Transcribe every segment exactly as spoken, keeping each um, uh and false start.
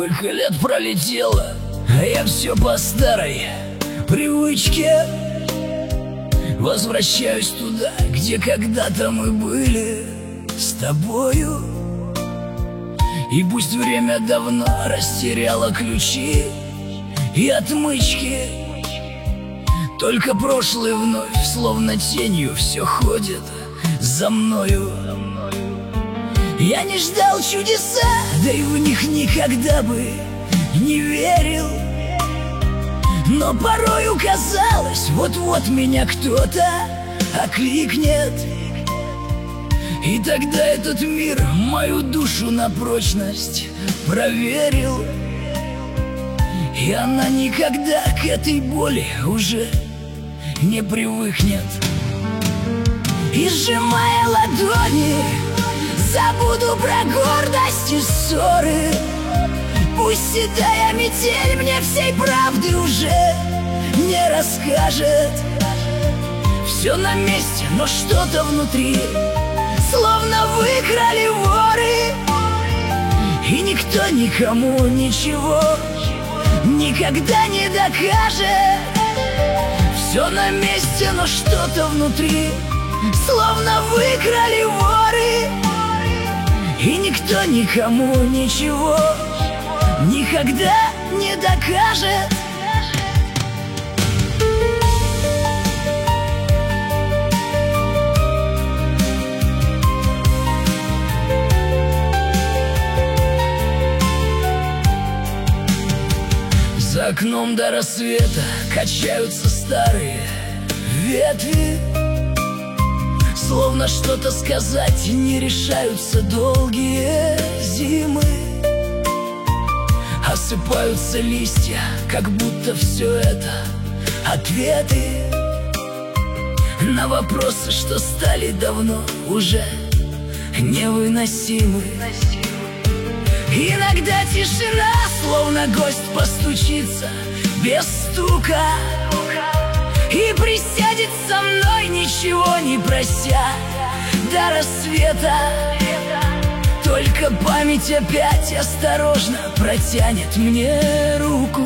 Сколько лет пролетело, а я все по старой привычке возвращаюсь туда, где когда-то мы были с тобою. И пусть время давно растеряло ключи и отмычки, только прошлое вновь, словно тенью, все ходит за мною. Я не ждал чудеса, да и в них никогда бы не верил, но порою казалось, вот-вот меня кто-то окликнет. И тогда этот мир мою душу на прочность проверил, и она никогда к этой боли уже не привыкнет. И сжимая ладони, забуду про гордость и ссоры. Пусть седая метель мне всей правды уже не расскажет. Все на месте, но что-то внутри словно выкрали воры, и никто никому ничего никогда не докажет. Все на месте, но что-то внутри словно выкрали воры, и никто никому ничего никогда не докажет. За окном до рассвета качаются старые ветви, словно что-то сказать не решаются долгие зимы. Осыпаются листья, как будто все это ответы на вопросы, что стали давно уже невыносимы. Иногда тишина, словно гость, постучится без стука и присядет со мной, ничего не прося, до рассвета. Только память опять осторожно протянет мне руку,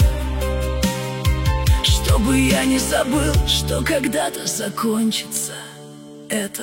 чтобы я не забыл, что когда-то закончится это.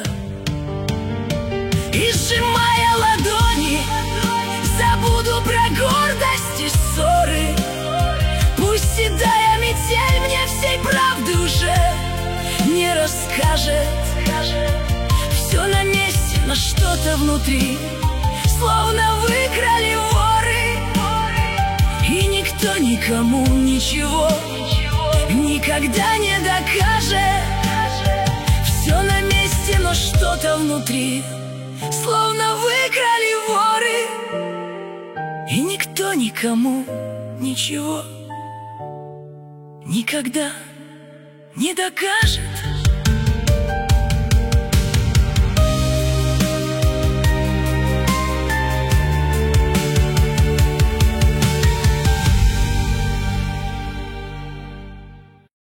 И сжимая ладони, забуду про гордость и ссоры. Пусть седая метель мне всей правды уже не расскажет. Все на месте, но что-то внутри словно выкрали воры, и никто никому ничего никогда не докажет. Все на месте, но что-то внутри словно выкрали воры, и никто никому ничего никогда не докажет.